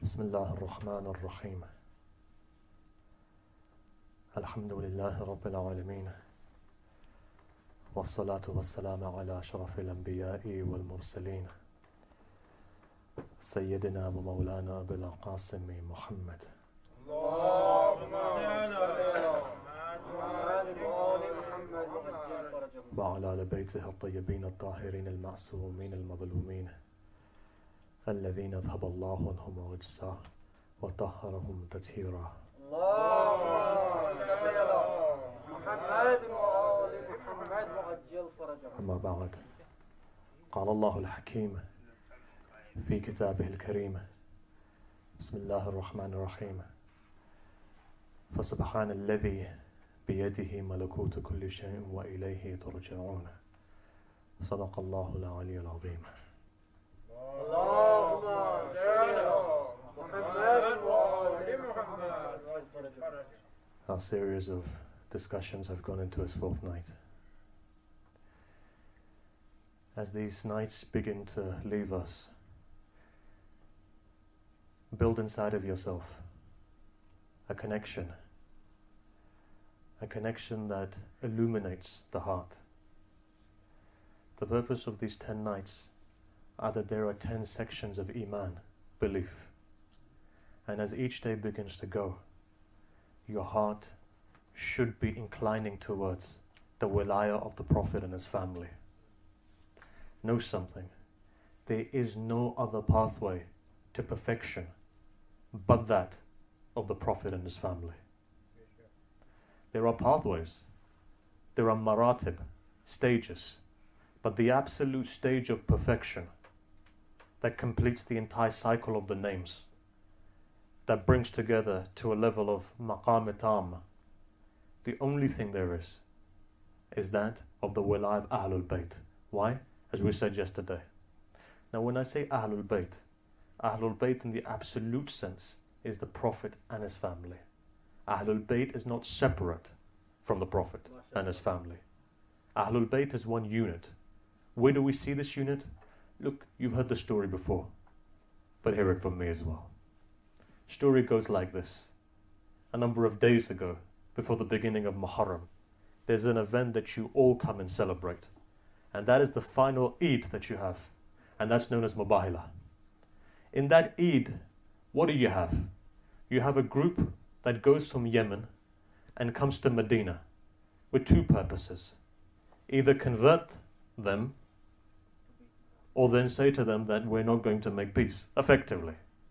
بسم الله الرحمن الرحيم الحمد لله رب العالمين والصلاة والسلام على أشرف الأنبياء والمرسلين سيدنا ومولانا أبي القاسم محمد اللهم صل على محمد وعلى آل بيته الطيبين الطاهرين المعصومين المظلومين الذين أذهب الله عنهم الرجس وطهرهم تطهيرا. اللهم صل على محمد وآل محمد وعجل فرجهم. أما بعد، قال الله الحكيم في كتابه الكريم بسم الله الرحمن الرحيم فسبحان الذي بيده ملكوت كل شيء وإليه ترجعون. صدق الله العلي العظيم. اللهم صل على محمد وآل محمد وعجل فرجهم. Our series of discussions have gone into its fourth night. As these nights begin to leave us, build inside of yourself a connection that illuminates the heart. The purpose of these 10 nights are that there are 10 sections of Iman, belief. And as each day begins to go, your heart should be inclining towards the wilayah of the Prophet and his family. Know something, there is no other pathway to perfection but that of the Prophet and his family. There are pathways, there are maratib, stages, but the absolute stage of perfection that completes the entire cycle of the names, that brings together to a level of maqam tam, the only thing there is that of the wilayah of Ahlul Bayt. Why? As we said yesterday. Now when I say Ahlul Bayt in the absolute sense is the Prophet and his family. Ahlul Bayt is not separate from the Prophet and his family. Ahlul Bayt is one unit. Where do we see this unit? Look, you've heard the story before, but hear it from me as well. Story goes like this. A number of days ago, before the beginning of Muharram, there's an event that you all come and celebrate. And that is the final Eid that you have. And that's known as Mubahila. In that Eid, what do you have? You have a group that goes from Yemen and comes to Medina with two purposes. Either convert them or then say to them that we're not going to make peace, effectively.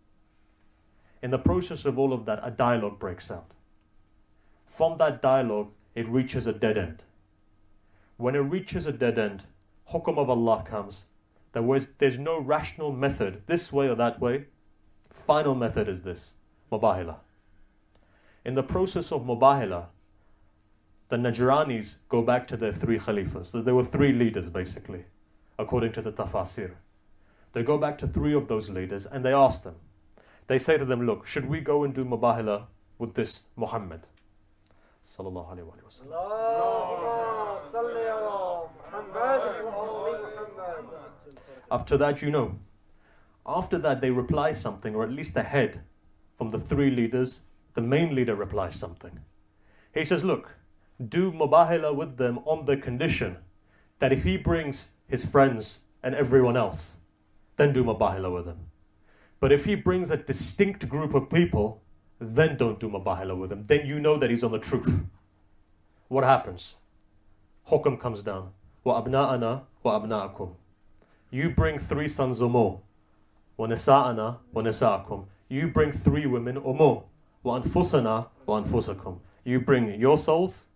In the process of all of that, a dialogue breaks out. From that dialogue, it reaches a dead end. When it reaches a dead end, Hukum of Allah comes. There's no rational method, this way or that way. Final method is this, Mubahila. In the process of Mubahila, the Najranis go back to their 3 Khalifas. So there were 3 leaders basically, according to the Tafasir. They go back to 3 of those leaders and they ask them. They say to them, look, should we go and do Mubahila with this Muhammad? Sallallahu alayhi wa sallam. اللهم صل على محمد وآل محمد. Up to that, you know. After that, they reply something, or at least the head from the 3 leaders, the main leader replies something. He says, look, do Mubahila with them on the condition that if he brings his friends and everyone else, then do Mubahila with him. But if he brings a distinct group of people, then don't do Mubahila with him. Then you know that he's on the truth. What happens? Hukum comes down. Wa abna'ana wa abna'akum. You bring 3 sons or more. Wa nisa'ana wa nisa'akum. You bring 3 women or more. Wa anfusana wa anfusakum. You bring your souls,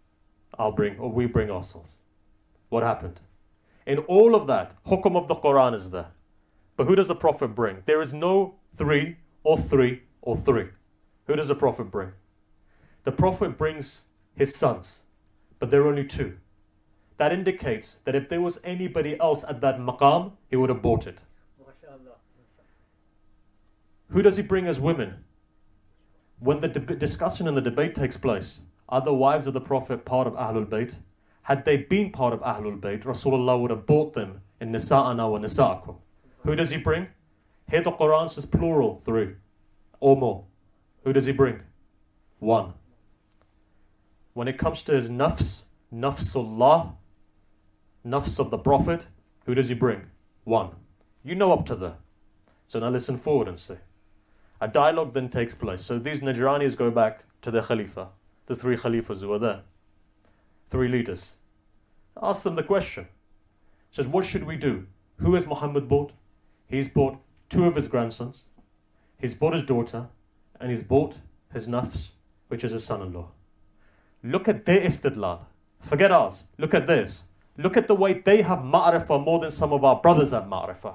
we bring our souls. What happened? In all of that, hukum of the Quran is there. But who does the Prophet bring? There is no 3 or 3 or 3. Who does the Prophet bring? The Prophet brings his sons, but there are only 2. That indicates that if there was anybody else at that maqam, he would have bought it. Who does he bring as women? When the discussion and the debate takes place, are the wives of the Prophet part of Ahlul Bayt? Had they been part of Ahlul Bayt, Rasulullah would have bought in Nisa'ana wa Nisa'akum. Who does he bring? Here the Quran says plural, 3. or more. Who does he bring? One. When it comes to his nafs, nafsullah, nafs of the Prophet, who does he bring? One. You know up to there. So now listen forward and see. A dialogue then takes place. So these Najranis go back to their Khalifa, the three Khalifas who were there, three leaders. Ask them the question. Says, what should we do? Who has Muhammad bought? He's bought two of his grandsons, he's bought his daughter, and he's bought his nafs, which is his son-in-law. Look at their istidlal. Forget ours. Look at theirs. Look at the way they have ma'rifah more than some of our brothers have ma'rifah.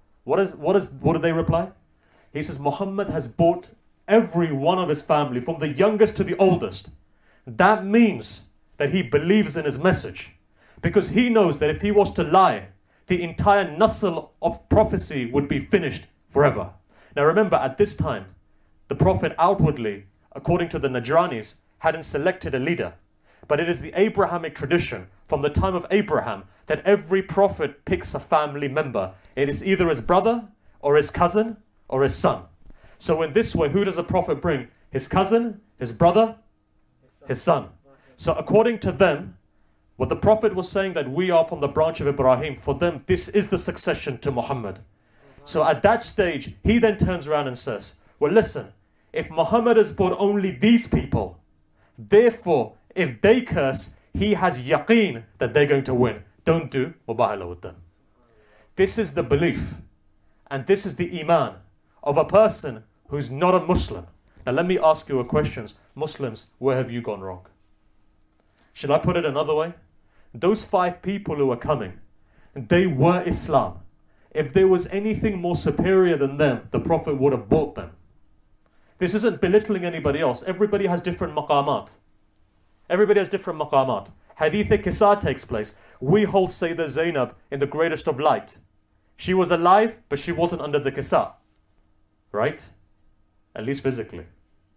What do they reply? He says, Muhammad has bought every one of his family, from the youngest to the oldest. That means that he believes in his message. Because he knows that if he was to lie, the entire nasl of prophecy would be finished forever. Now remember, at this time, the Prophet outwardly, according to the Najranis, hadn't selected a leader. But it is the Abrahamic tradition from the time of Abraham that every prophet picks a family member. It is either his brother or his cousin or his son. So in this way, who does a prophet bring? His cousin, his brother, his son. So according to them, what the Prophet was saying, that we are from the branch of Ibrahim, for them this is the succession to Muhammad. So at that stage, he then turns around and says, well listen, if Muhammad has brought only these people, therefore if they curse, he has yaqeen that they're going to win. Don't do mubahala with them. This is the belief and this is the iman of a person who's not a Muslim. Now let me ask you a question. Muslims, where have you gone wrong? Should I put it another way? Those 5 people who are coming, they were Islam. If there was anything more superior than them, the Prophet would have bought them. This isn't belittling anybody else. Everybody has different maqamat. Everybody has different maqamat. Hadith-e-Kisa takes place. We hold Sayyidah Zainab in the greatest of light. She was alive, but she wasn't under the Kisa. Right? At least physically.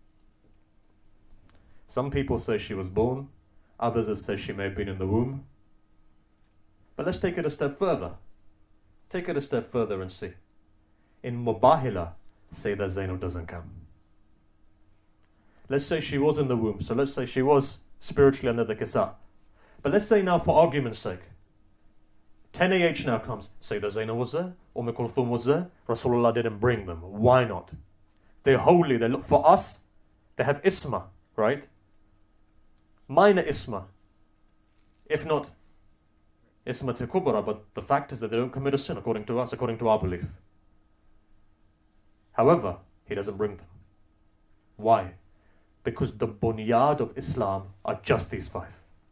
Some people say she was born. Others have said she may have been in the womb. But let's take it a step further. Take it a step further and see. In Mubahila, Sayyidah Zainab doesn't come. Let's say she was in the womb. So let's say she was spiritually under the Kisa. But let's say now, for argument's sake, 10 AH now comes. Sayyidah Zainab was there. Kulthum was there. Rasulullah didn't bring them. Why not? They're holy. For us, they have isma, right? Minor isma. If not isma to kubra, but the fact is that they don't commit a sin according to us, according to our belief. However, he doesn't bring them. Why? Because the bunyad of Islam are just these 5.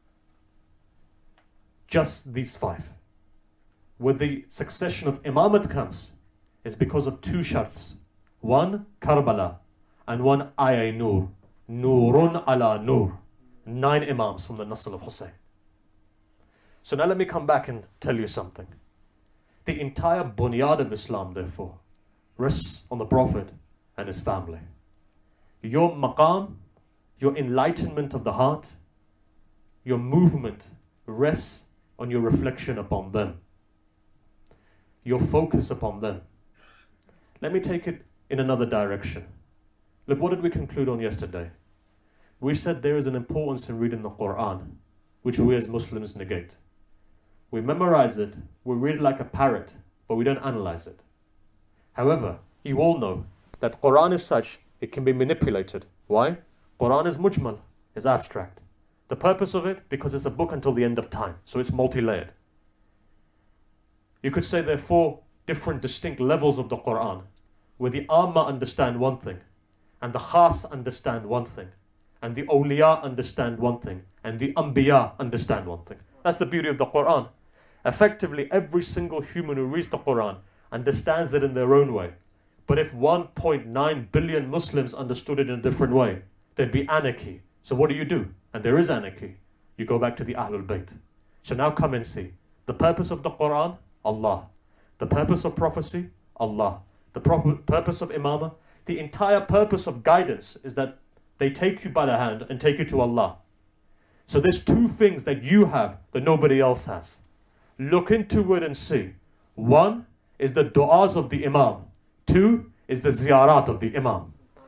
Just these 5. Where the succession of imamat comes is because of 2 sharts. One, Karbala, and one, Ayay Nur. Nurun ala Nur. 9 imams from the Nasl of Hussein. So now let me come back and tell you something. The entire bunyad of Islam, therefore, rests on the Prophet and his family. Your maqam, your enlightenment of the heart, your movement rests on your reflection upon them. Your focus upon them. Let me take it in another direction. Look, what did we conclude on yesterday? We said there is an importance in reading the Quran, which we as Muslims negate. We memorize it, we read it like a parrot, but we don't analyze it. However, you all know that Quran is such, it can be manipulated. Why? Quran is mujmal, is abstract. The purpose of it, because it's a book until the end of time, so it's multi-layered. You could say there are 4 different distinct levels of the Quran, where the Amma understand one thing, and the Khas understand one thing, and the awliya understand one thing, and the anbiya understand one thing. That's the beauty of the Quran. Effectively, every single human who reads the Quran understands it in their own way. But if 1.9 billion Muslims understood it in a different way, there'd be anarchy. So what do? And there is anarchy. You go back to the Ahlul Bayt. So now come and see. The purpose of the Quran, Allah. The purpose of prophecy, Allah. The purpose of imamah, the entire purpose of guidance is that they take you by the hand and take you to Allah. So there's 2 things that you have that nobody else has. Look into it and see. 1 is the du'as of the Imam. 2 is the ziyarat of the Imam.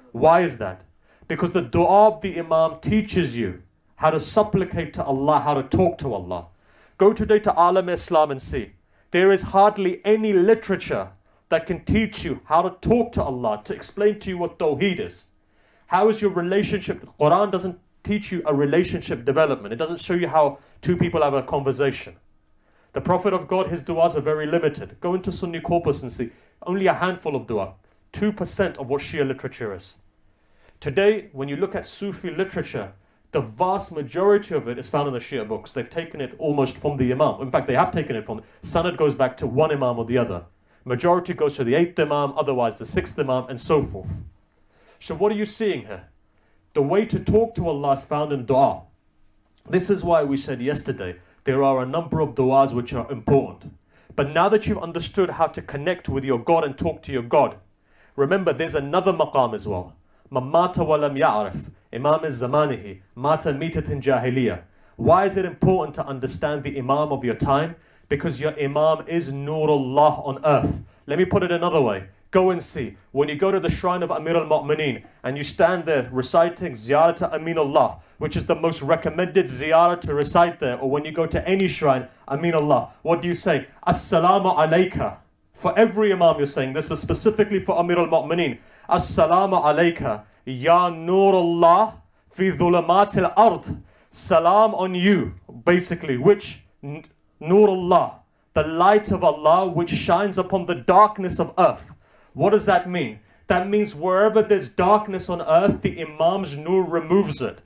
Why is that? Because the dua of the Imam teaches you how to supplicate to Allah, how to talk to Allah. Go today to Alam Islam and see. There is hardly any literature that can teach you how to talk to Allah, to explain to you what Tawheed is. How is your relationship? The Quran doesn't teach you a relationship development. It doesn't show you how two people have a conversation. The Prophet of God, his du'as are very limited. Go into Sunni corpus and see. Only a handful of du'a. 2% of what Shia literature is. Today, when you look at Sufi literature, the vast majority of it is found in the Shia books. They've taken it almost from the Imam. In fact, they have taken it from. Sanad goes back to one Imam or the other. Majority goes to the 8th Imam, otherwise the 6th Imam, and so forth. So what are you seeing here? The way to talk to Allah is found in dua. This is why we said yesterday, there are a number of du'as which are important. But now that you've understood how to connect with your God and talk to your God, remember there's another maqam as well. Man mata wa lam ya'rif, Imam zamanihi, mata mitatin jahiliya. Why is it important to understand the Imam of your time? Because your Imam is Nurullah on earth. Let me put it another way. Go and see. When you go to the shrine of Amir al-Mu'mineen and you stand there reciting Ziyarat Aminullah, which is the most recommended ziyarah to recite there, or when you go to any shrine, Aminullah, what do you say? Assalamu alayka. For every Imam you're saying this, but specifically for Amir al-Mu'mineen. Assalamu alayka, ya Nurullah fi dhulamat al-ard. Salam on you, basically, which Nurullah, the light of Allah which shines upon the darkness of earth. What does that mean? That means wherever there's darkness on earth, the Imam's nur removes it.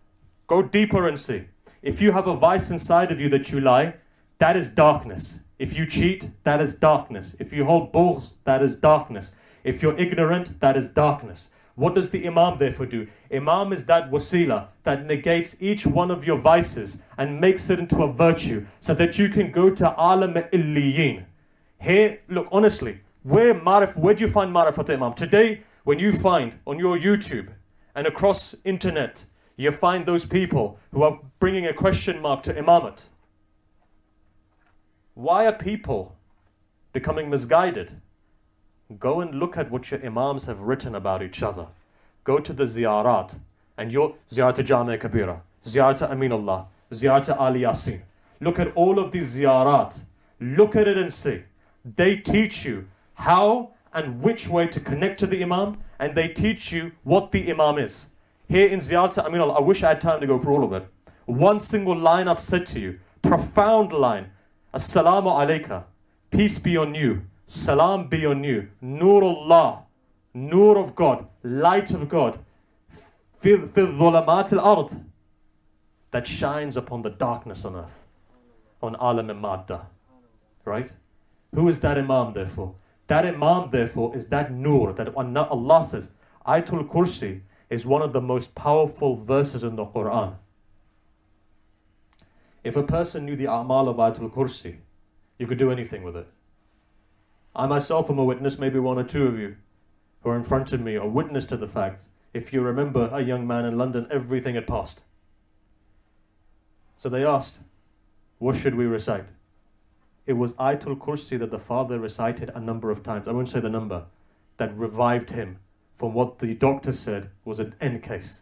Go deeper and see. If you have a vice inside of you that you lie, that is darkness. If you cheat, that is darkness. If you hold bughs, that is darkness. If you're ignorant, that is darkness. What does the Imam therefore do? Imam is that wasila that negates each one of your vices and makes it into a virtue so that you can go to alam illiyin. Here, look, honestly, where do you find Marifat Imam? Today, when you find on your YouTube and across internet, you find those people who are bringing a question mark to Imamat. Why are people becoming misguided? Go and look at what your Imams have written about each other. Go to the ziyarat, and your Ziyarat Jami' Kabira, Ziyarat Aminullah, Ziyarat Ali Yasin. Look at all of these ziyarat. Look at it and see. They teach you how and which way to connect to the Imam, and they teach you what the Imam is. Here in Ziyarat Aminullah, I wish I had time to go through all of it. One single line I've said to you, profound line. Assalamu alayka, peace be on you. Salam be on you. Nurullah, nur of God, light of God. Fi dhulamat al-ard, that shines upon the darkness on earth. On alam al-madda. Right? Who is that Imam therefore? That Imam therefore is that nur that Allah says, Ayatul Kursi is one of the most powerful verses in the Quran. If a person knew the a'mal of Ayatul Kursi, you could do anything with it. I myself am a witness, maybe one or two of you who are in front of me are witness to the fact. If you remember a young man in London, everything had passed. So they asked, what should we recite? It was Ayatul Kursi that the father recited a number of times. I won't say the number. That revived him from what the doctor said was an end case.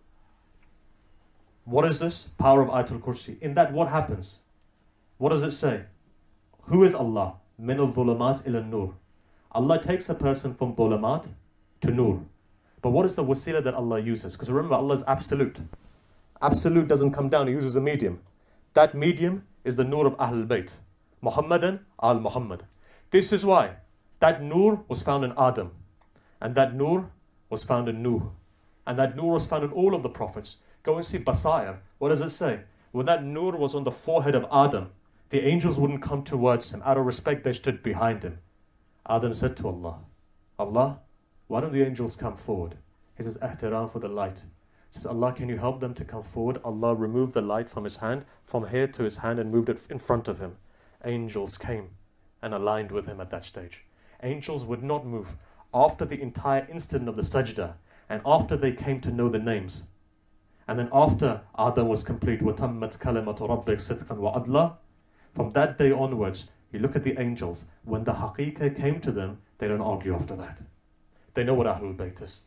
What is this? Power of Ayatul Kursi. In that, what happens? What does it say? Who is Allah? Min al-dhulamat ila nur. Allah takes a person from dhulamat to nur. But what is the wasila that Allah uses? Because remember, Allah is absolute. Absolute doesn't come down, He uses a medium. That medium is the nur of Ahlul Bayt. Muhammadan al-Muhammad. This is why that nur was found in Adam. And that nur was found in Nuh. And that nur was found in all of the prophets. Go and see Basair. What does it say? When that nur was on the forehead of Adam, the angels wouldn't come towards him. Out of respect, they stood behind him. Adam said to Allah, Allah, why don't the angels come forward? He says, ihtiram for the light. He says, Allah, can you help them to come forward? Allah removed the light from his hand, from here to his hand, and moved it in front of him. Angels came and aligned with him at that stage. Angels would not move after the entire instant of the sajda, and after they came to know the names. And then after Adam was complete, وَتَمَّتْ كَلِمَةُ رَبِّكَ صِدْقًا وَعَدْلًا. From that day onwards, you look at the angels, when the haqiqah came to them, they don't argue after that. They know what Ahlul Bayt is.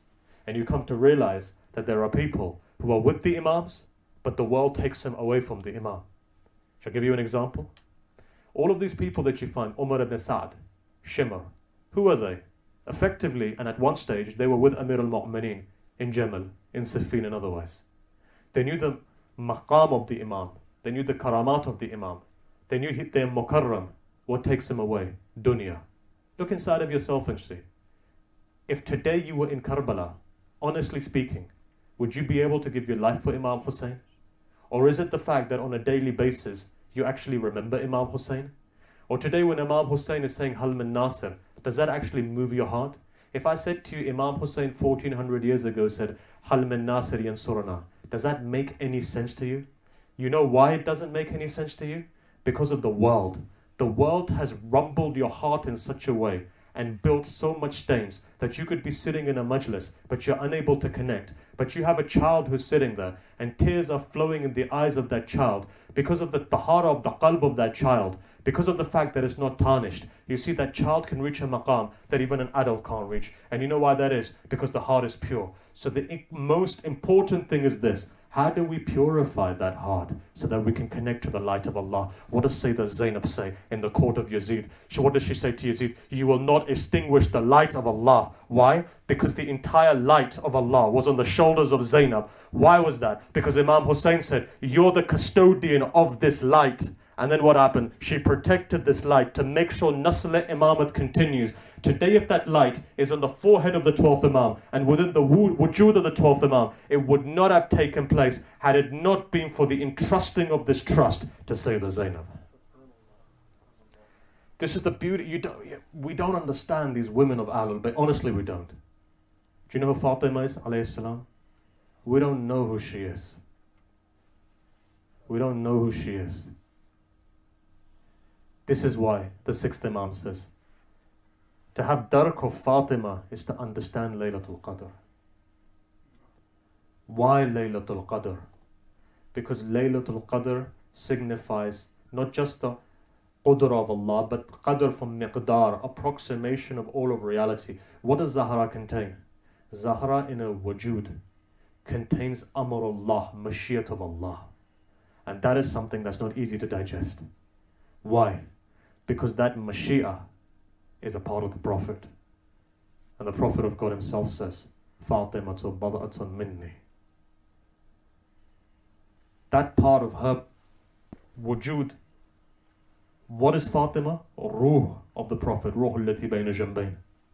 And you come to realize that there are people who are with the Imams, but the world takes them away from the Imam. Shall I give you an example? All of these people that you find, Umar ibn Sa'd, Shimr, who are they? Effectively, and at one stage, they were with Amir al-Mu'mineen in Jamal, in Siffin and otherwise. They knew the maqam of the Imam. They knew the karamat of the Imam. They knew their mukarram, what takes him away, dunya. Look inside of yourself and see. If today you were in Karbala, honestly speaking, would you be able to give your life for Imam Hussein? Or is it the fact that on a daily basis, you actually remember Imam Hussein? Or today when Imam Hussein is saying Hal min Nasir, does that actually move your heart? If I said to you, Imam Hussein 1400 years ago said, Hal min Nasir yansurana, does that make any sense to you? You know why it doesn't make any sense to you? Because of the world. The world has rumbled your heart in such a way and built so much stains that you could be sitting in a majlis, but you're unable to connect. But you have a child who's sitting there, and tears are flowing in the eyes of that child because of the tahara of the qalb of that child, because of the fact that it's not tarnished. You see, that child can reach a maqam that even an adult can't reach. And you know why that is? Because the heart is pure. So the most important thing is this. How do we purify that heart so that we can connect to the light of Allah? What does Sayyidah Zainab say in the court of Yazid? What does she say to Yazid? You will not extinguish the light of Allah. Why? Because the entire light of Allah was on the shoulders of Zainab. Why was that? Because Imam Hussein said, you're the custodian of this light. And then what happened? She protected this light to make sure Nasl Imamat continues. Today, if that light is on the forehead of the 12th Imam and within the wujud of the 12th Imam, it would not have taken place had it not been for the entrusting of this trust to Sayyidah Zainab. This is the beauty. We don't understand these women of Ahlul Bayt. Honestly, we don't. Do you know who Fatima is, alayhi salam? We don't know who she is. We don't know who she is. This is why the 6th Imam says, to have dark of Fatima is to understand Laylatul Qadr. Why Laylatul Qadr? Because Laylatul Qadr signifies not just the Qadr of Allah, but Qadr from Miqdar, approximation of all of reality. What does Zahra contain? Zahra in a wujud contains Amrullah, Mashiat of Allah. And that is something that's not easy to digest. Why? Because that Mashiach is a part of the Prophet. And the Prophet of God himself says, Fatimatu bad'atun minni. That part of her wujud. What is Fatima? Ruh of the Prophet. Ruh allati bayna jambayn.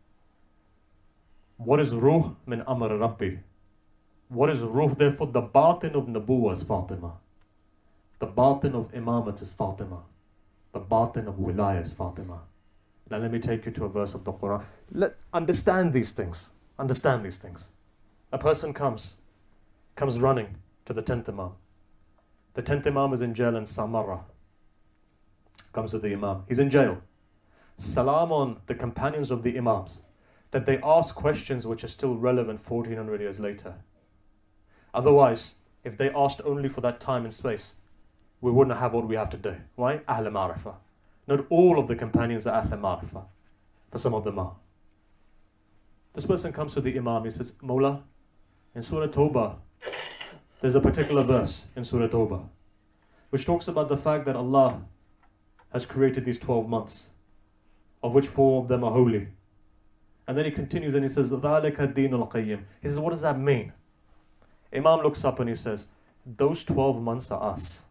What is Ruh? Min amr Rabbi. What is Ruh? Therefore the batin of Nabuwa is Fatima. The batin of Imamat is Fatima. The batin of Wilayah is Fatima. Now let me take you to a verse of the Quran. Understand these things. Understand these things. A person comes running to the 10th Imam. The 10th Imam is in jail in Samarra. Comes to the Imam. He's in jail. Salam on the companions of the Imams, that they ask questions which are still relevant 1400 years later. Otherwise, if they asked only for that time and space, we wouldn't have what we have today. Why? Ahl Ma'rifah. Not all of the companions are Ahl Ma'rifah, but some of them are. This person comes to the Imam, he says, Mawla, in Surah Tawbah, there's a particular verse in Surah Tawbah, which talks about the fact that Allah has created these 12 months, of which 4 of them are holy. And then he continues and he says, ذَلِكَ الدِّينُ الْقَيِّمُ. He says, what does that mean? Imam looks up and he says, those 12 months are us.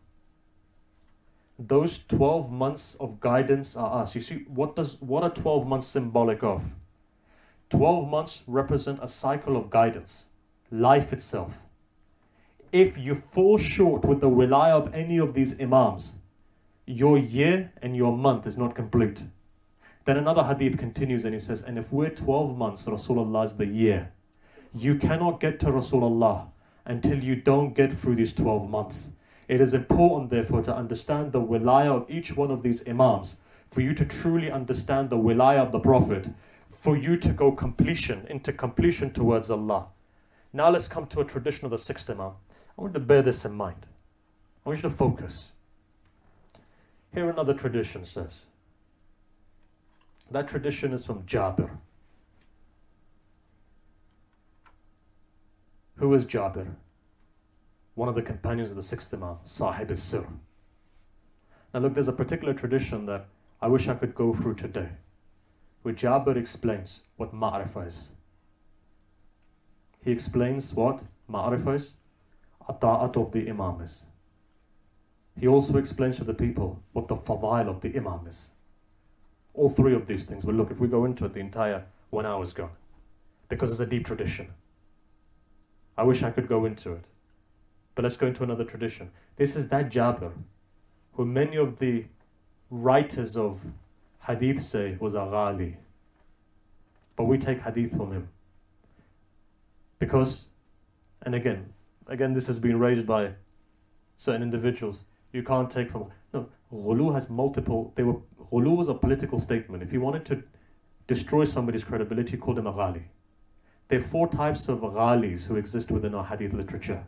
Those 12 months of guidance are us. You see, what are 12 months symbolic of? 12 months represent a cycle of guidance, life itself. If you fall short with the wilayah of any of these Imams, your year and your month is not complete. Then another hadith continues and he says, and if we're 12 months, Rasulullah is the year. You cannot get to Rasulullah until you don't get through these 12 months. It is important, therefore, to understand the wilayah of each one of these Imams, for you to truly understand the wilayah of the Prophet, for you to go into completion towards Allah. Now let's come to a tradition of the 6th Imam. I want you to bear this in mind. I want you to focus. Here another tradition says. That tradition is from Jabir. Who is Jabir? One of the companions of the sixth Imam, Sahib al-Sir. Now look, there's a particular tradition that I wish I could go through today, where Jabir explains what Ma'rifah is. He explains what Ma'rifah is, Ata'at of the Imam is. He also explains to the people what the Fadail of the Imam is. All three of these things. But look, if we go into it, the entire 1 hour is gone. Because it's a deep tradition. I wish I could go into it. But let's go into another tradition. This is that Jabir, who many of the writers of Hadith say was a Ghali. But we take Hadith from him. Because, and again, this has been raised by certain individuals. You can't take from... No, Ghulu has multiple... Ghulu was a political statement. If he wanted to destroy somebody's credibility, he called him a Ghali. There are 4 types of Ghalis who exist within our Hadith literature.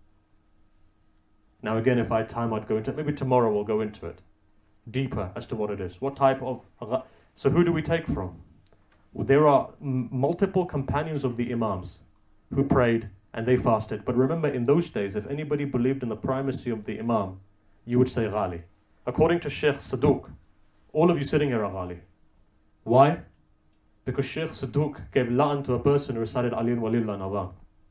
Now again, if I had time, I'd go into it. Maybe tomorrow we'll go into it. Deeper as to what it is. What type of... So who do we take from? Well, there are multiple companions of the Imams who prayed and they fasted. But remember, in those days, if anybody believed in the primacy of the Imam, you would say Ghali. According to Sheikh Saduq, all of you sitting here are Ghali. Why? Because Sheikh Saduq gave la'an to a person who recited Ali Walillah Nadam.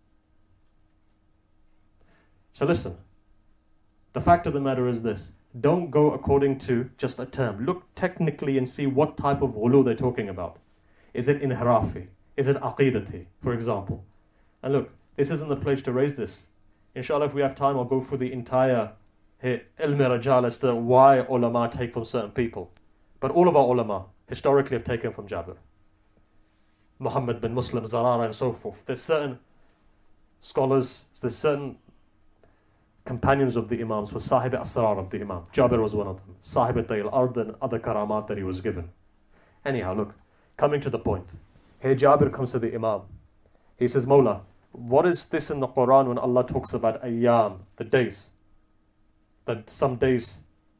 So listen, the fact of the matter is this. Don't go according to just a term. Look technically and see what type of ghulu they're talking about. Is it inhirafi? Is it aqidati, for example? And look, this isn't the place to raise this. Inshallah, if we have time, I'll go through the entire ilm rajal as to why ulama take from certain people. But all of our ulama historically have taken from Jabir. Muhammad bin Muslim, Zarara and so forth. There's certain scholars, there's certain companions of the Imams were Sahib al-Asrar of the Imam. Jabir was one of them. Sahib al-Ard and other karamat that he was given. Anyhow, look, coming to the point. Here Jabir comes to the Imam. He says, Mawla, what is this in the Quran when Allah talks about ayyam, the days? That some days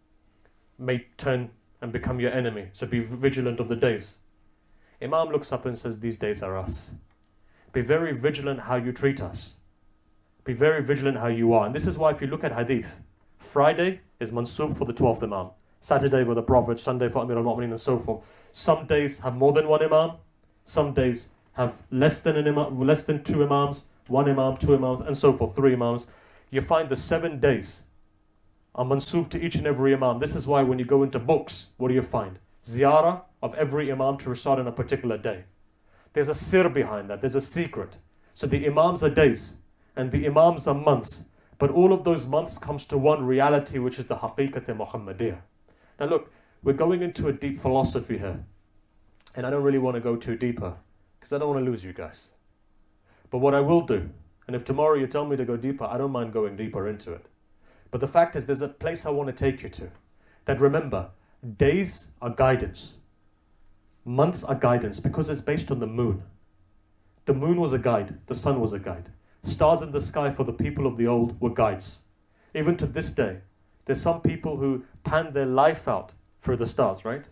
may turn and become your enemy. So be vigilant of the days. Imam looks up and says, these days are us. Be very vigilant how you treat us. Be very vigilant how you are. And this is why if you look at hadith, Friday is mansub for the 12th Imam. Saturday for the Prophet, Sunday for Amir al-Mu'mineen and so forth. Some days have more than one Imam. Some days have less than an Imam, less than 2 Imams, 1 Imam, 2 Imams and so forth, 3 Imams. You find the 7 days are mansub to each and every Imam. This is why when you go into books, what do you find? Ziyarah of every Imam to recite on a particular day. There's a sir behind that, there's a secret. So the Imams are days and the Imams are months. But all of those months comes to one reality, which is the Haqiqat Muhammadiyah. Now look, we're going into a deep philosophy here. And I don't really want to go too deeper, because I don't want to lose you guys. But what I will do, and if tomorrow you tell me to go deeper, I don't mind going deeper into it. But the fact is, there's a place I want to take you to. That remember, days are guidance. Months are guidance, because it's based on the moon. The moon was a guide, the sun was a guide. Stars in the sky for the people of the old were guides. Even to this day, there's some people who pan their life out for the stars, right?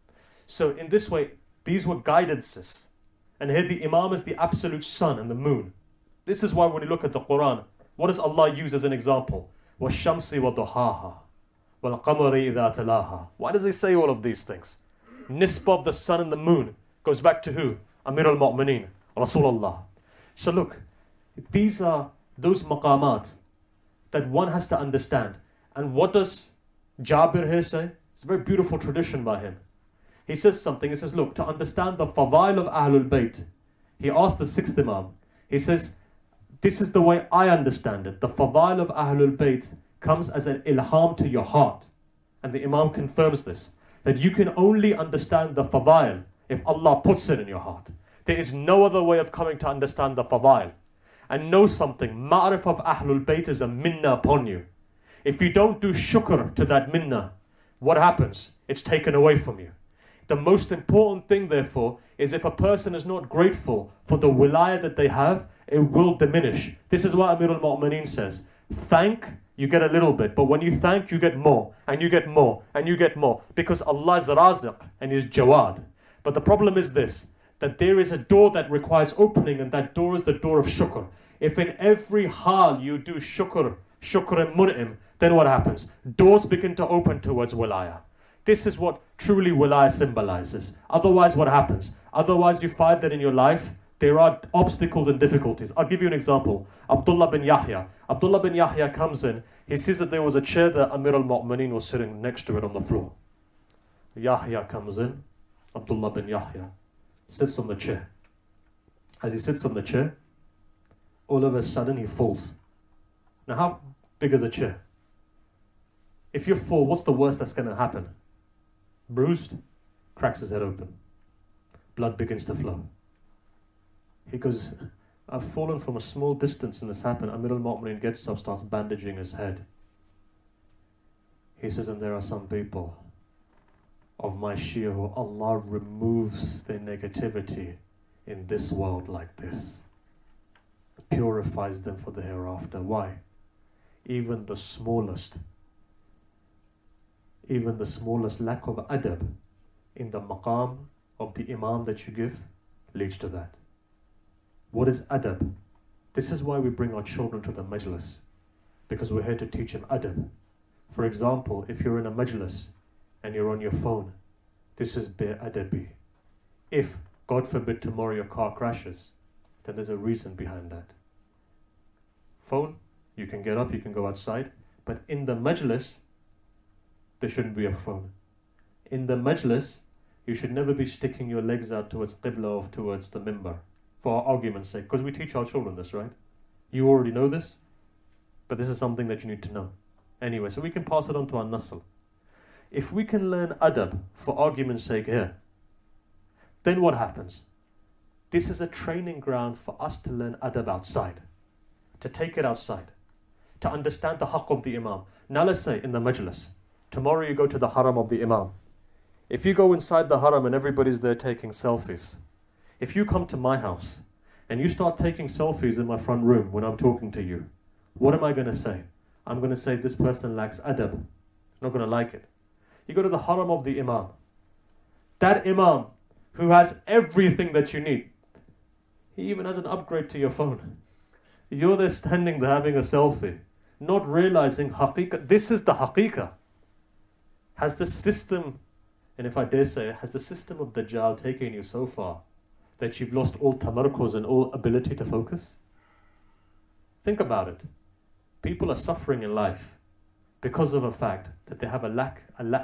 So in this way, these were guidances. And here the Imam is the absolute sun and the moon. This is why when you look at the Quran, what does Allah use as an example? وَالشَّمْسِ وَضُحَاهَا وَالْقَمَرِ إِذَا تَلَاهَا. Why does he say all of these things? Nisbah of the sun and the moon goes back to who? Amir al-Mu'mineen, Rasulullah. So look, these are those maqamat that one has to understand. And what does Jabir here say? It's a very beautiful tradition by him. He says something, he says, look, to understand the fadail of Ahlul Bayt, he asked the 6th Imam, he says, this is the way I understand it. The fadail of Ahlul Bayt comes as an ilham to your heart. And the Imam confirms this, that you can only understand the fadail if Allah puts it in your heart. There is no other way of coming to understand the fadail. And know something, ma'rif of Ahlul Bayt is a minnah upon you. If you don't do shukr to that minnah, what happens? It's taken away from you. The most important thing, therefore, is if a person is not grateful for the wilayah that they have, it will diminish. This is what Amir al-Mu'mineen says. Thank, you get a little bit, but when you thank, you get more, and you get more, and you get more. Because Allah is Raziq, and He is Jawad. But the problem is this, that there is a door that requires opening, and that door is the door of shukr. If in every hal you do shukr and mun'im, then what happens? Doors begin to open towards wilaya. This is what truly wilaya symbolizes. Otherwise, what happens? Otherwise, you find that in your life, there are obstacles and difficulties. I'll give you an example. Abdullah bin Yahya. Abdullah bin Yahya comes in. He sees that there was a chair that Amir al-Mu'mineen was sitting next to it on the floor. Yahya comes in. Abdullah bin Yahya sits on the chair. As he sits on the chair, all of a sudden he falls. Now, how big is a chair? If you fall, what's the worst that's going to happen? Bruised, cracks his head open. Blood begins to flow. He goes, I've fallen from a small distance and this happened. Amir al-Mu'mineen gets up, starts bandaging his head. He says, and there are some people of my Shia who Allah removes their negativity in this world like this. Purifies them for the hereafter. Why? Even the smallest lack of adab in the maqam of the imam that you give leads to that. What is adab? This is why we bring our children to the majlis, because we're here to teach them adab. For example, if you're in a majlis and you're on your phone, this is bi-adabi. If, God forbid, tomorrow your car crashes, then there's a reason behind that. Phone, you can get up, you can go outside, but in the majlis, there shouldn't be a phone. In the majlis, you should never be sticking your legs out towards qibla or towards the mimbar, for our argument's sake, because we teach our children this, right? You already know this, but this is something that you need to know. Anyway, so we can pass it on to our nasl. If we can learn adab, for argument's sake here, then what happens? This is a training ground for us to learn adab outside, to take it outside, to understand the haqq of the imam. Now let's say in the majlis, tomorrow you go to the haram of the imam. If you go inside the haram and everybody's there taking selfies, if you come to my house and you start taking selfies in my front room when I'm talking to you, what am I going to say? I'm going to say this person lacks adab. I'm not going to like it. You go to the haram of the imam. That imam who has everything that you need, he even has an upgrade to your phone. You're there standing there having a selfie, not realizing haqiqah. This is the haqiqah. Has the system, and if I dare say, has the system of Dajjal taken you so far that you've lost all tamarkuz and all ability to focus? Think about it. People are suffering in life because of a fact that they have a lack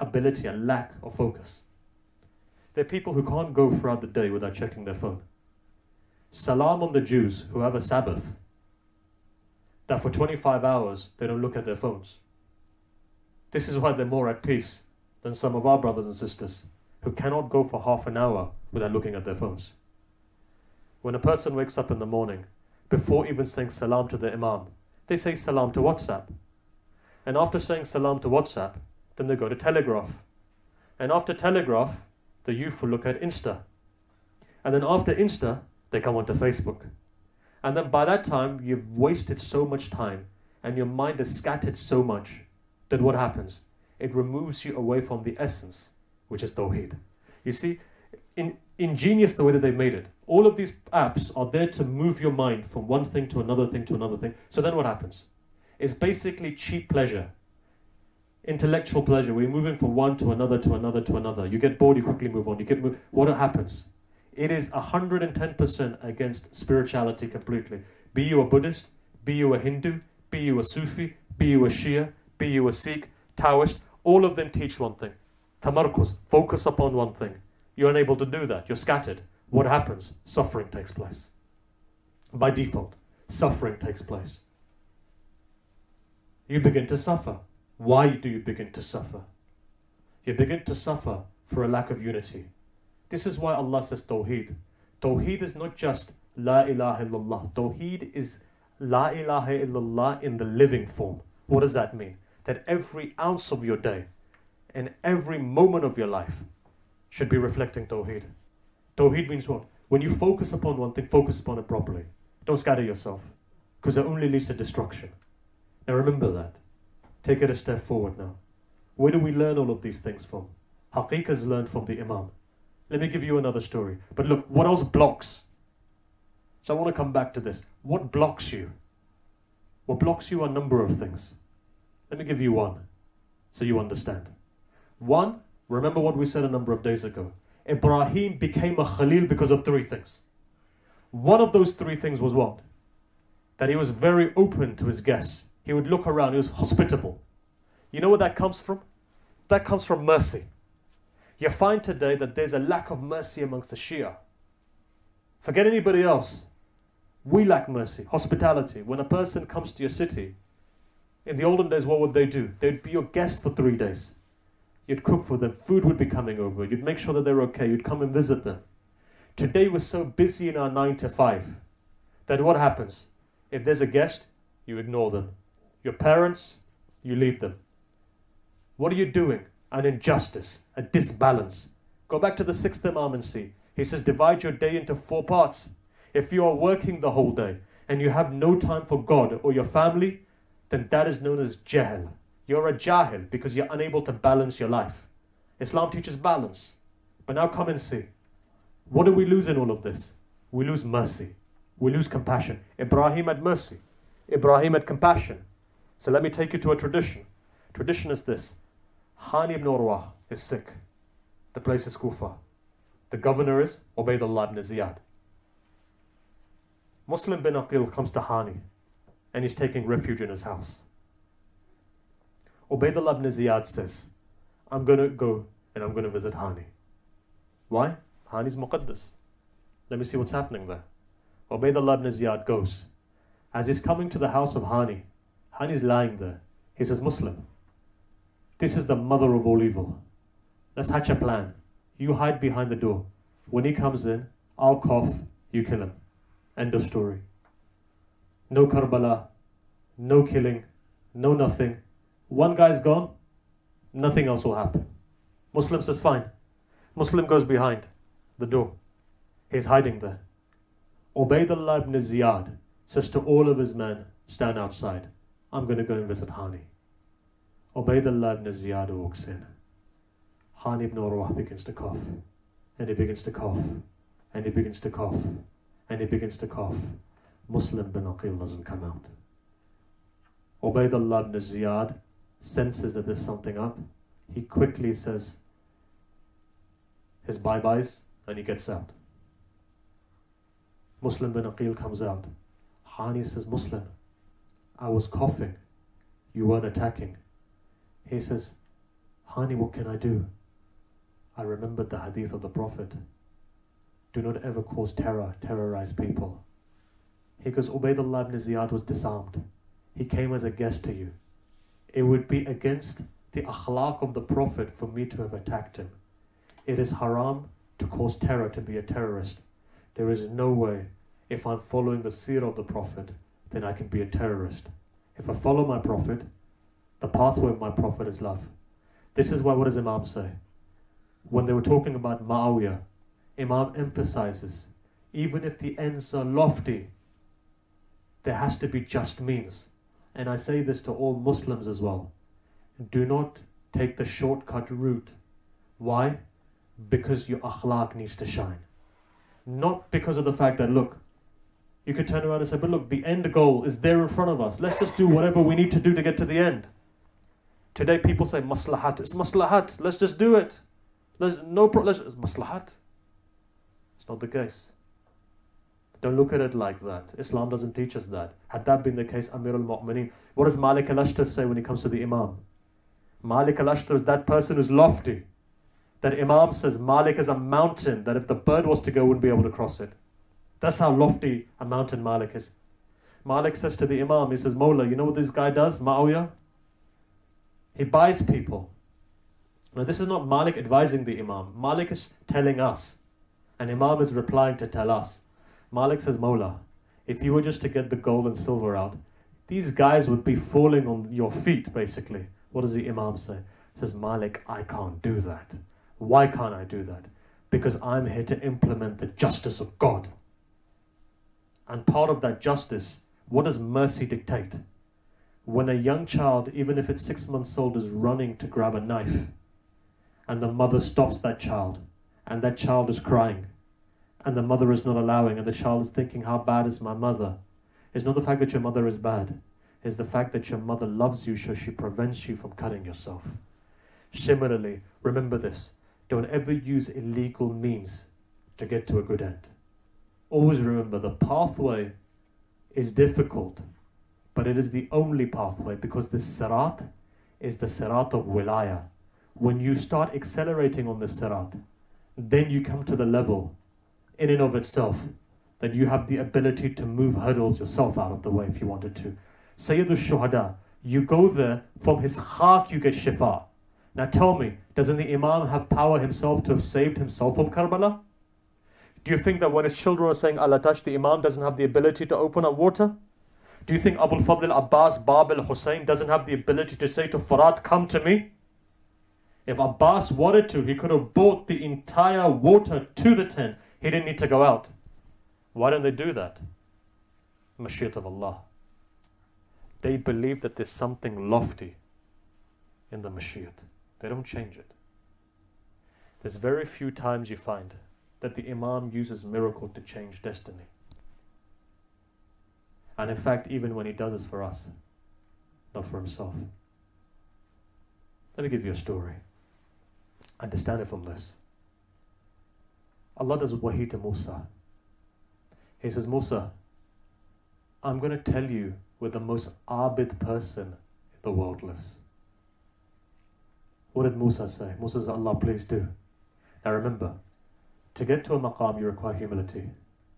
of focus. There are people who can't go throughout the day without checking their phone. Salam on the Jews who have a Sabbath, that for 25 hours they don't look at their phones. This is why they're more at peace than some of our brothers and sisters who cannot go for half an hour without looking at their phones. When a person wakes up in the morning, before even saying salam to the imam, they say salam to WhatsApp. And after saying salam to WhatsApp, then they go to Telegraph. And after Telegraph, the youth will look at Insta. And then after Insta, they come onto Facebook. And then by that time, you've wasted so much time and your mind is scattered so much that what happens? It removes you away from the essence, which is Tawheed. You see, ingenious the way that they've made it. All of these apps are there to move your mind from one thing to another thing to another thing. So then what happens? It's basically cheap pleasure, intellectual pleasure. We're moving from one to another to another to another. You get bored, you quickly move on. What happens? It is 110% against spirituality completely. Be you a Buddhist, be you a Hindu, be you a Sufi, be you a Shia, be you a Sikh, Taoist, all of them teach one thing. Tamarkuz, focus upon one thing. You're unable to do that. You're scattered. What happens? Suffering takes place. By default, suffering takes place. You begin to suffer. Why do you begin to suffer? You begin to suffer for a lack of unity. This is why Allah says Tawheed. Tawheed is not just La ilaha illallah. Tawheed is La ilaha illallah in the living form. What does that mean? That every ounce of your day and every moment of your life should be reflecting Tawheed. Tawheed means what? When you focus upon one thing, focus upon it properly. Don't scatter yourself, because it only leads to destruction. Now remember that. Take it a step forward now. Where do we learn all of these things from? Haqiqah is learned from the Imam. Let me give you another story. But look, what else blocks? So I want to come back to this. What blocks you? What blocks you are a number of things. Let me give you one, so you understand. One, remember what we said a number of days ago. Ibrahim became a Khalil because of three things. One of those three things was what? That he was very open to his guests. He would look around, he was hospitable. You know where that comes from? That comes from mercy. You find today that there's a lack of mercy amongst the Shia. Forget anybody else. We lack mercy, hospitality. When a person comes to your city, in the olden days, what would they do? They'd be your guest for 3 days. You'd cook for them, food would be coming over, you'd make sure that they're okay, you'd come and visit them. Today we're so busy in our 9 to 5 that what happens? If there's a guest, you ignore them. Your parents, you leave them. What are you doing? An injustice, a disbalance. Go back to the 6th Imam and see. He says divide your day into 4 parts. If you are working the whole day and you have no time for God or your family, then that is known as jahl. You're a jahil because you're unable to balance your life. Islam teaches balance. But now come and see. What do we lose in all of this? We lose mercy. We lose compassion. Ibrahim had mercy. Ibrahim had compassion. So let me take you to a tradition. Tradition is this. Hani ibn Urwa is sick. The place is Kufa. The governor is Ubaydullah ibn Ziyad. Muslim bin Aqil comes to Hani and he's taking refuge in his house. Ubaydullah ibn Ziyad says, I'm going to go and I'm going to visit Hani. Why? Hani's Muqaddas. Let me see what's happening there. Ubaydullah ibn Ziyad goes. As he's coming to the house of Hani, Hani's lying there. He says, Muslim, this is the mother of all evil. Let's hatch a plan. You hide behind the door. When he comes in, I'll cough, you kill him. End of story. No Karbala, no killing, no nothing. One guy's gone, nothing else will happen. Muslim says, fine. Muslim goes behind the door. He's hiding there. Ubaydullah ibn Ziyad says to all of his men, stand outside. I'm going to go and visit Hani. Ubaydullah ibn Ziyad walks in. Hani ibn Urwa begins to cough. And he begins to cough. And he begins to cough. And he begins to cough. Muslim bin Aqil doesn't come out. Ubaydullah ibn Ziyad senses that there's something up. He quickly says his bye-byes and he gets out. Muslim bin Aqil comes out. Hani says, Muslim, I was coughing. You weren't attacking. He says, Hani, what can I do? I remembered the hadith of the Prophet. Do not ever cause terror, terrorize people. He goes, Ubaydullah ibn Ziyad was disarmed. He came as a guest to you. It would be against the akhlaq of the Prophet for me to have attacked him. It is haram to cause terror, to be a terrorist. There is no way, if I'm following the seerah of the Prophet, then I can be a terrorist. If I follow my Prophet, the pathway of my Prophet is love. This is why, what does Imam say? When they were talking about Muawiyah, Imam emphasizes, even if the ends are lofty, there has to be just means. And I say this to all Muslims as well. Do not take the shortcut route. Why? Because your akhlaq needs to shine. Not because of the fact that, look, you could turn around and say, but look, the end goal is there in front of us. Let's just do whatever we need to do to get to the end. Today people say, maslahat. It's maslahat. Let's just do it. It's maslahat. It's not the case. Don't look at it like that. Islam doesn't teach us that. Had that been the case, Amir al-Mu'mineen. What does Malik al-Ashtar say when it comes to the Imam? Malik al-Ashtar is that person who's lofty. That Imam says Malik is a mountain that if the bird was to go, wouldn't be able to cross it. That's how lofty a mountain Malik is. Malik says to the Imam, he says, Mawla, you know what this guy does, Muawiyah? He buys people. Now this is not Malik advising the Imam. Malik is telling us. And Imam is replying to tell us. Malik says, Mawla, if you were just to get the gold and silver out, these guys would be falling on your feet, basically. What does the Imam say? He says, Malik, I can't do that. Why can't I do that? Because I'm here to implement the justice of God. And part of that justice, what does mercy dictate? When a young child, even if it's 6 months old, is running to grab a knife, and the mother stops that child, and that child is crying, and the mother is not allowing, and the child is thinking, how bad is my mother? It's not the fact that your mother is bad. It's the fact that your mother loves you, so she prevents you from cutting yourself. Similarly, remember this. Don't ever use illegal means to get to a good end. Always remember, the pathway is difficult, but it is the only pathway, because the sirat is the sirat of wilaya. When you start accelerating on the sirat, then you come to the level in and of itself that you have the ability to move hurdles yourself out of the way if you wanted to. Sayyid al-Shuhada, you go there, from his khak you get shifa. Now tell me, doesn't the Imam have power himself to have saved himself from Karbala? Do you think that when his children are saying Allah touch, the Imam doesn't have the ability to open up water? Do you think Abu al-Fadl Abbas Bab al-Hussein doesn't have the ability to say to Farad, come to me? If Abbas wanted to, he could have brought the entire water to the tent. He didn't need to go out. Why don't they do that? Mashiach of Allah. They believe that there's something lofty in the Mashiach. They don't change it. There's very few times you find that the Imam uses miracle to change destiny. And in fact, even when he does this for us, not for himself. Let me give you a story. Understand it from this. Allah does wahi to Musa. He says, Musa, I'm going to tell you where the most abid person in the world lives. What did Musa say? Musa said, Allah, please do. Now remember, to get to a maqam, you require humility.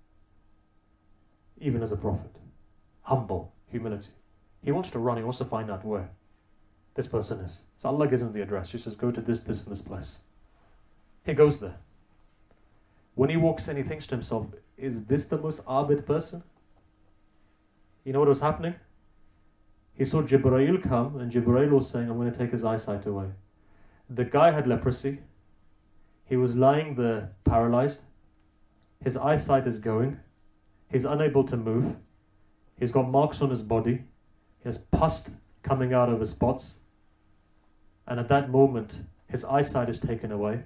Even as a prophet. Humble, humility. He wants to run, he wants to find out where this person is. So Allah gives him the address. He says, go to this, and this place. He goes there. When he walks in, he thinks to himself, is this the most abid person? You know what was happening? He saw Jibreel come, and Jibreel was saying, I'm going to take his eyesight away. The guy had leprosy. He was lying there paralyzed. His eyesight is going. He's unable to move. He's got marks on his body. He has pus coming out of his spots. And at that moment, his eyesight is taken away.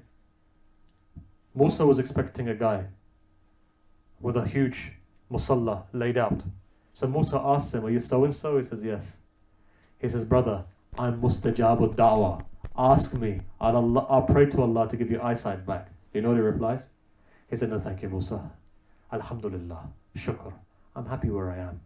Musa was expecting a guy with a huge musalla laid out. So Musa asks him, are you so-and-so? He says, yes. He says, brother, I'm mustajabud da'wah. Ask me, I'll pray to Allah to give you eyesight back. You know what he replies? He said, no thank you, Musa. Alhamdulillah, shukr. I'm happy where I am.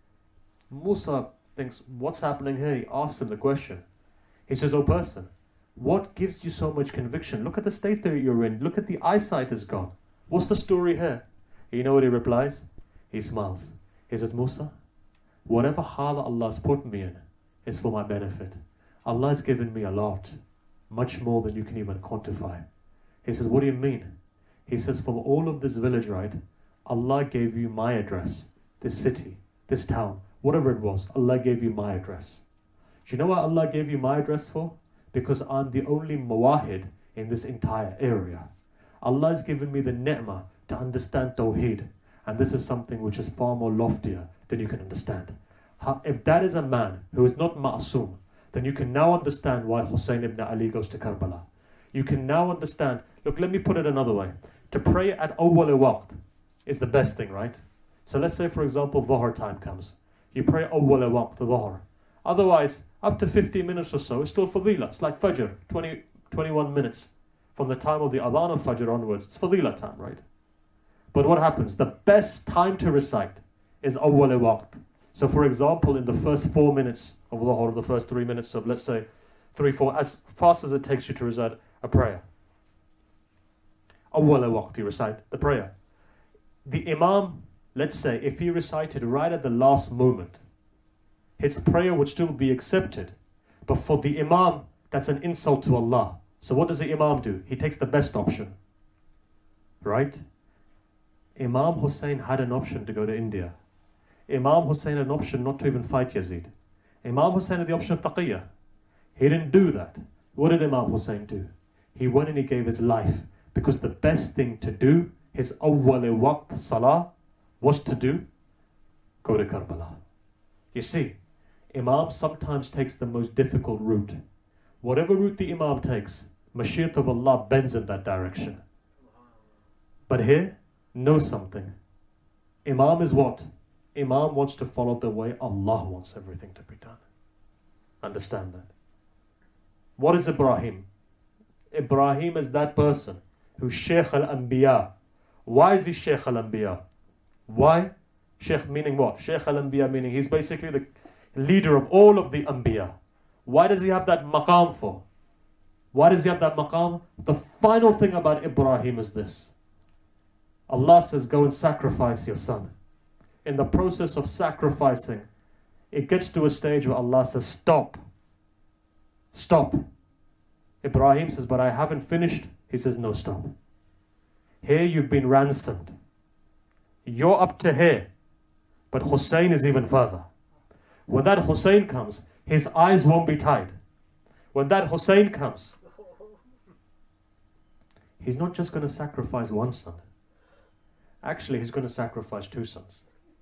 Musa thinks, what's happening here? He asks him the question. He says, oh person, what gives you so much conviction? Look at the state that you're in. Look at the eyesight is gone. What's the story here? You know what he replies? He smiles. He says, Musa, whatever hal Allah's put me in is for my benefit. Allah has given me a lot, much more than you can even quantify. He says, what do you mean? He says, from all of this village, right, Allah gave you my address, this city, this town, whatever it was, Allah gave you my address. Do you know what Allah gave you my address for? Because I'm the only muwahid in this entire area. Allah has given me the ni'mah to understand Tawheed, and this is something which is far more loftier than you can understand. If that is a man who is not ma'asum, then you can now understand why Hussein ibn Ali goes to Karbala. You can now understand, look, let me put it another way. To pray at awwal waqt is the best thing, right? So let's say, for example, Dhuhr time comes. You pray awwal waqt, Dhuhr. Otherwise, up to 15 minutes or so, it's still fadila. It's like Fajr, 21 minutes. From the time of the adhan of Fajr onwards, it's fadila time, right? But what happens? The best time to recite is awwal waqt. So for example, in the first 4 minutes of Dhuhr, or the first 3 minutes of, let's say, 3-4, as fast as it takes you to recite a prayer. Awwal waqt, you recite the prayer. The Imam, let's say, if he recited right at the last moment, his prayer would still be accepted. But for the Imam, that's an insult to Allah. So what does the Imam do? He takes the best option. Right? Imam Hussein had an option to go to India. Imam Hussein had an option not to even fight Yazid. Imam Hussein had the option of taqiyya. He didn't do that. What did Imam Hussein do? He went and he gave his life. Because the best thing to do, his awwal waqt salah, was to do, go to Karbala. You see, Imam sometimes takes the most difficult route. Whatever route the Imam takes, Mashiach of Allah bends in that direction. But here, know something. Imam is what? Imam wants to follow the way Allah wants everything to be done. Understand that. What is Ibrahim? Ibrahim is that person who's Sheikh al-Anbiya. Why is he Sheikh al-Anbiya? Why? Sheikh meaning what? Sheikh al-Anbiya meaning he's basically the leader of all of the Anbiya. Why does he have that maqam for? Why does he have that maqam? The final thing about Ibrahim is this. Allah says, go and sacrifice your son. In the process of sacrificing, it gets to a stage where Allah says, stop. Stop. Ibrahim says, but I haven't finished. He says, no, stop. Here you've been ransomed. You're up to here. But Hussein is even further. When that Hussein comes, his eyes won't be tied. When that Hussein comes, he's not just going to sacrifice one son. Actually, he's going to sacrifice two sons.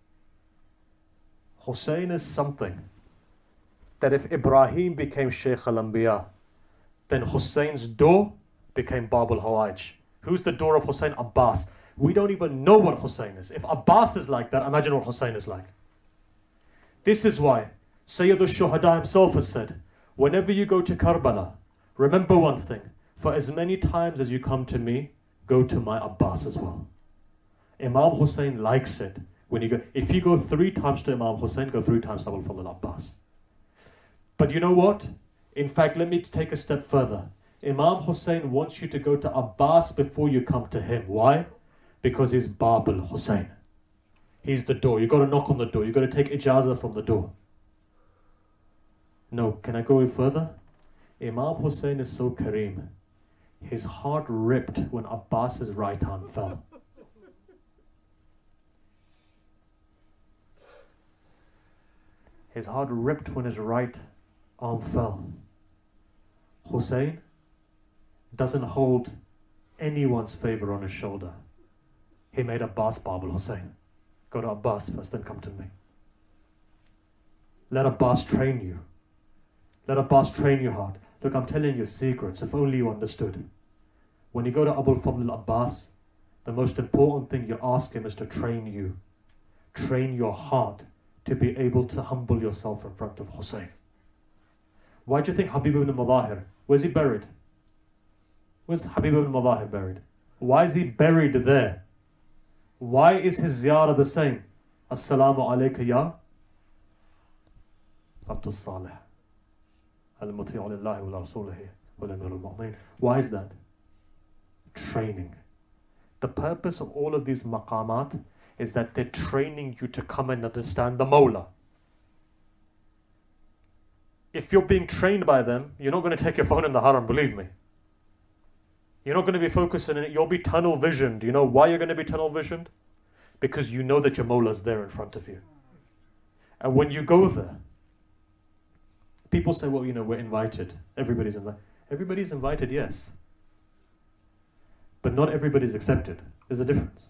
Hussein is something that if Ibrahim became Sheikh al-Anbiya, then Hussein's door became Bab al-Hawaj. Who's the door of Hussein? Abbas. We don't even know what Hussein is. If Abbas is like that, imagine what Hussein is like. This is why Sayyid al-Shuhada himself has said, whenever you go to Karbala, remember one thing. For as many times as you come to me, go to my Abbas as well. Imam Hussein likes it. When you go, if you go 3 times to Imam Hussein, go 3 times to Abul Fadl Abbas. But you know what? In fact, let me take a step further. Imam Hussein wants you to go to Abbas before you come to him. Why? Because he's Bab al-Hussein. He's the door. You've got to knock on the door. You've got to take ijazah from the door. No, can I go further? Imam Hussein is so Kareem. His heart ripped when Abbas's right arm fell. His heart ripped when his right arm fell. Hussein doesn't hold anyone's favor on his shoulder. He made Abbas Bab al-Hussein. Go to Abbas first, then come to me. Let Abbas train you. Let Abbas train your heart. Look, I'm telling you secrets, if only you understood. When you go to Abul Fadl Abbas, the most important thing you ask him is to train you. Train your heart to be able to humble yourself in front of Hussein. Why do you think Habib ibn Madahir, where's he buried? Where's Habib ibn Madahir buried? Why is he buried there? Why is his ziyarah the same? Assalamu alayka ya Abdul Salih al-Muti'u lillahi wa rasulihi wa amirul mu'minin. Why is that? Training. The purpose of all of these maqamat is that they're training you to come and understand the Mawla. If you're being trained by them, you're not going to take your phone in the haram, believe me. You're not going to be focusing on it, you'll be tunnel visioned. Do you know why you're going to be tunnel visioned? Because you know that your Mawla's there in front of you. And when you go there, people say, well, you know, we're invited. Everybody's invited. Everybody's invited, yes. But not everybody's accepted. There's a difference.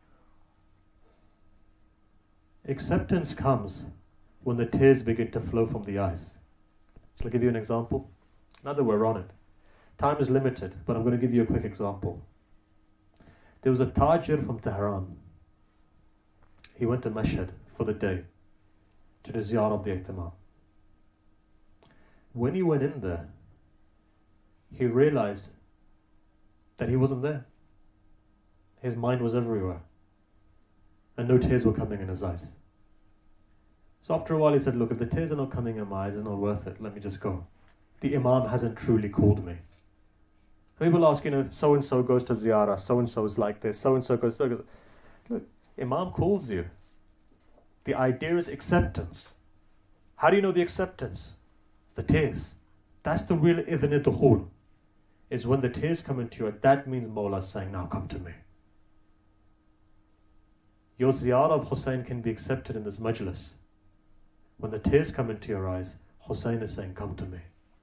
Acceptance comes when the tears begin to flow from the eyes. Shall I give you an example? Now that we're on it. Time is limited, but I'm going to give you a quick example. There was a Tajir from Tehran. He went to Mashhad for the day to the ziyarah of the Ihtimam. When he went in there, he realized that he wasn't there. His mind was everywhere. And no tears were coming in his eyes. So after a while he said, look, if the tears are not coming in my eyes, it's not worth it. Let me just go. The Imam hasn't truly called me. People ask, you know, so-and-so goes to ziyarah, so-and-so is like this, so-and-so goes... Look, Imam calls you. The idea is acceptance. How do you know the acceptance? It's the tears. That's the real idhn dukhul. Is when the tears come into you, that means Mawla is saying, now come to me. Your ziyarah of Hussein can be accepted in this majlis. When the tears come into your eyes, Hussein is saying, come to me.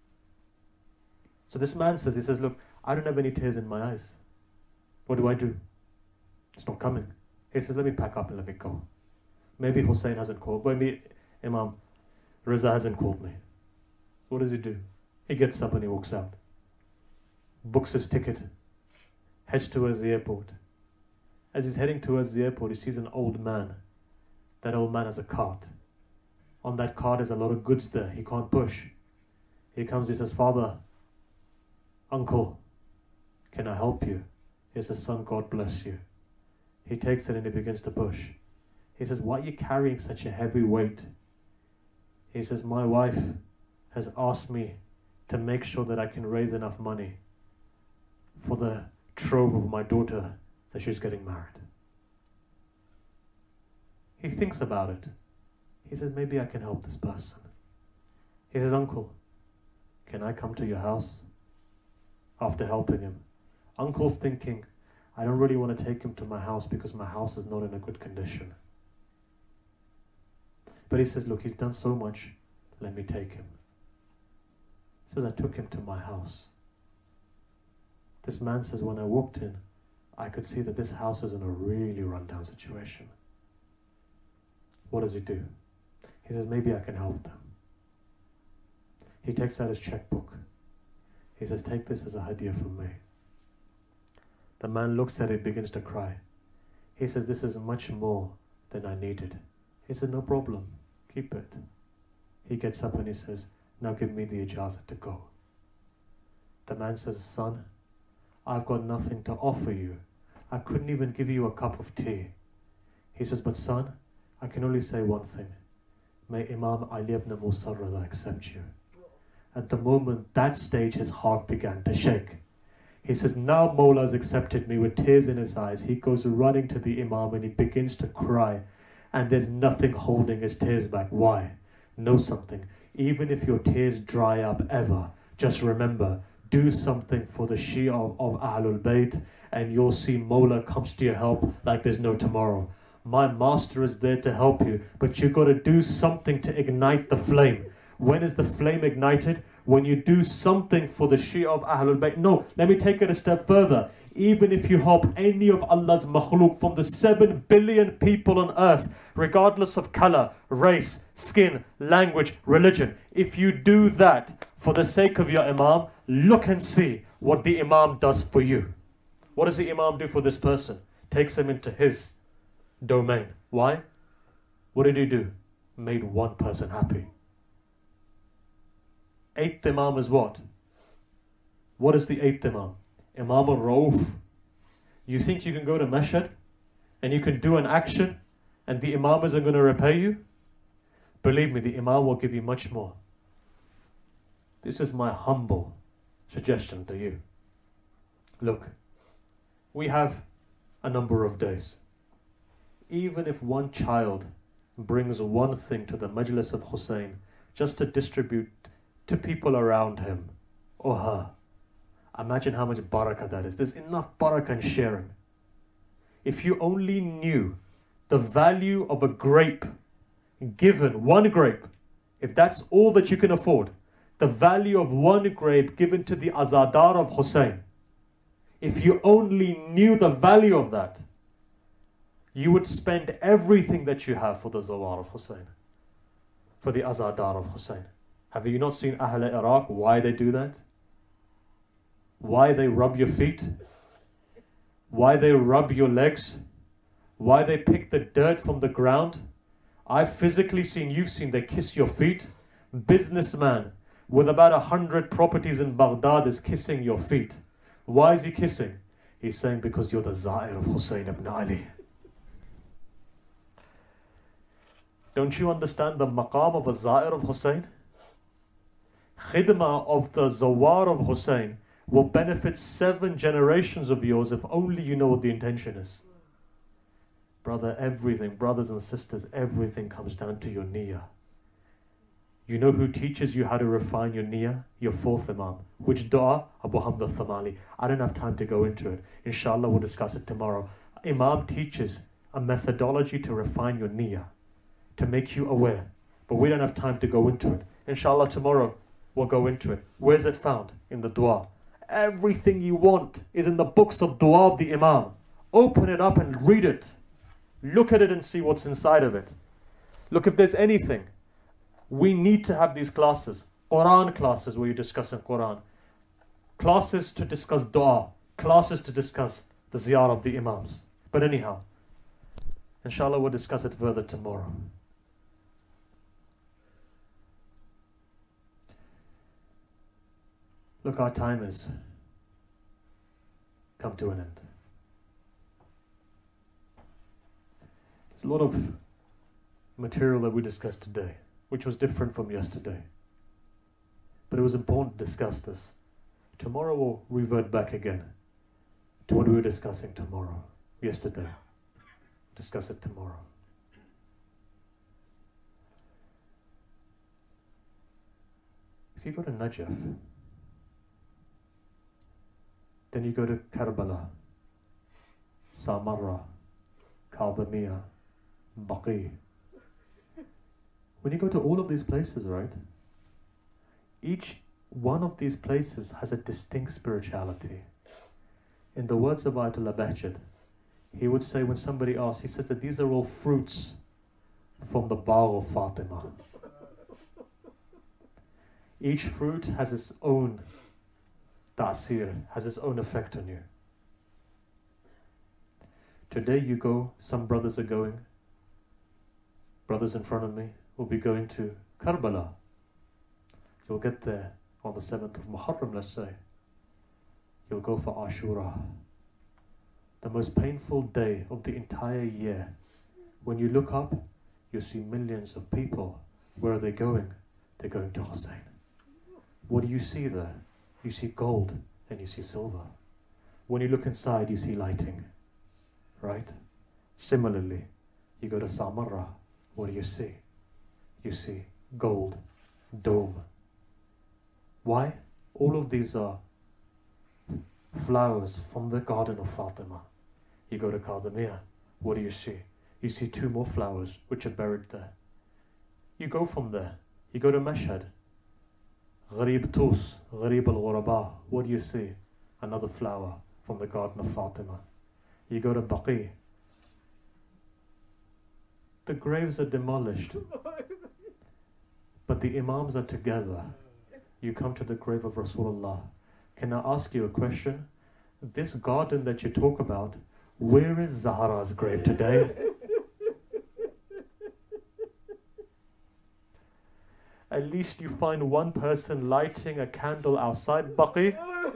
So this man says, he says, look, I don't have any tears in my eyes. What do I do? It's not coming. He says, let me pack up and let me go. Maybe Hussein hasn't called, maybe Imam Reza hasn't called me. What does he do? He gets up and he walks out. Books his ticket. Heads towards the airport. As he's heading towards the airport, he sees an old man. That old man has a cart. On that cart is a lot of goods there. He can't push. He comes, he says, "Father, uncle, can I help you?" He says, "Son, God bless you." He takes it and he begins to push. He says, "Why are you carrying such a heavy weight?" He says, "My wife has asked me to make sure that I can raise enough money for the trove of my daughter that she's getting married." He thinks about it. He says, "Maybe I can help this person." He says, "Uncle, can I come to your house?" After helping him, uncle's thinking, "I don't really want to take him to my house because my house is not in a good condition." But he says, "Look, he's done so much, let me take him." He says, "I took him to my house." This man says, "When I walked in, I could see that this house is in a really rundown situation." What does he do? He says, "Maybe I can help them." He takes out his checkbook. He says, "Take this as a hadiyah from me." The man looks at it, begins to cry. He says, "This is much more than I needed." He said, "No problem, keep it." He gets up and he says, "Now give me the ijazah to go." The man says, "Son, I've got nothing to offer you. I couldn't even give you a cup of tea." He says, "But son, I can only say one thing. May Imam Ali ibn Musa accept you." At the moment, that stage, his heart began to shake. He says, "Now Mawla has accepted me," with tears in his eyes. He goes running to the Imam and he begins to cry. And there's nothing holding his tears back. Why? Know something. Even if your tears dry up ever, just remember, do something for the Shia of Ahlul Bayt, and you'll see Mawla comes to your help like there's no tomorrow. My master is there to help you, but you've got to do something to ignite the flame. When is the flame ignited? When you do something for the Shia of Ahlul Bayt. No, let me take it a step further. Even if you help any of Allah's makhluk from the 7 billion people on earth, regardless of color, race, skin, language, religion, if you do that for the sake of your Imam, look and see what the Imam does for you. What does the Imam do for this person? Takes him into his domain. Why? What did he do? Made one person happy. 8th Imam is what? What is the 8th Imam? Imam al-Rauf. You think you can go to Mashhad and you can do an action and the Imam isn't going to repay you? Believe me, the Imam will give you much more. This is my humble suggestion to you. Look, we have a number of days. Even if one child brings one thing to the Majlis of Hussein just to distribute to people around him or her, imagine how much barakah that is. There's enough barakah in sharing. If you only knew the value of a grape given, one grape, if that's all that you can afford, the value of one grape given to the Azadar of Hussein, if you only knew the value of that, you would spend everything that you have for the Zawar of Hussein, for the Azadar of Hussein. Have you not seen Ahl Iraq, why they do that? Why they rub your feet? Why they rub your legs? Why they pick the dirt from the ground? I've physically seen, you've seen, they kiss your feet. Businessman with about 100 properties in Baghdad is kissing your feet. Why is he kissing? He's saying, because you're the Zair of Hussein ibn Ali. Don't you understand the maqam of a Zair of Hussein? Khidmah of the Zawar of Hussein will benefit 7 generations of yours if only you know what the intention is. Brother, everything, brothers and sisters, everything comes down to your niyyah. You know who teaches you how to refine your niyyah? Your 4th Imam. Which dua? Abu Hamd al-Thamali. I don't have time to go into it. Inshallah, we'll discuss it tomorrow. Imam teaches a methodology to refine your niyyah, to make you aware. But we don't have time to go into it. Inshallah, tomorrow we'll go into it. Where's it found? In the dua. Everything you want is in the books of dua of the Imam. Open it up and read it. Look at it and see what's inside of it. Look, if there's anything, we need to have these classes. Quran classes where you discuss in Quran. Classes to discuss dua. Classes to discuss the ziyarah of the Imams. But anyhow, inshallah we'll discuss it further tomorrow. Look, our time has come to an end. There's a lot of material that we discussed today, which was different from yesterday. But it was important to discuss this. Tomorrow we'll revert back again to what we were discussing yesterday. Discuss it tomorrow. If you go to Najaf, then you go to Karbala, Samarra, Kadhimiya, Baqi. When you go to all of these places, right? Each one of these places has a distinct spirituality. In the words of Ayatollah Bahjat, he would say when somebody asks, he says that these are all fruits from the Baal of Fatima. Each fruit has its own ta'asir, has its own effect on you. Today you go, some brothers are going, brothers in front of me will be going to Karbala. You'll get there on the 7th of Muharram, let's say. You'll go for Ashura, the most painful day of the entire year. When you look up, you see millions of people. Where are they going? They're going to Hussein. What do you see there? You see gold and you see silver. When you look inside, you see lighting, right? Similarly, you go to Samarra, what do you see? You see gold, dome. Why? All of these are flowers from the garden of Fatima. You go to Kadhimiya, what do you see? You see 2 more flowers which are buried there. You go from there, you go to Mashhad, Gharib Tus, Gharib al-Ghuraba, what do you see? Another flower from the garden of Fatima. You go to Baqi. The graves are demolished, but the Imams are together. You come to the grave of Rasulullah. Can I ask you a question? This garden that you talk about, where is Zahra's grave today? At least you find one person lighting a candle outside Baqi.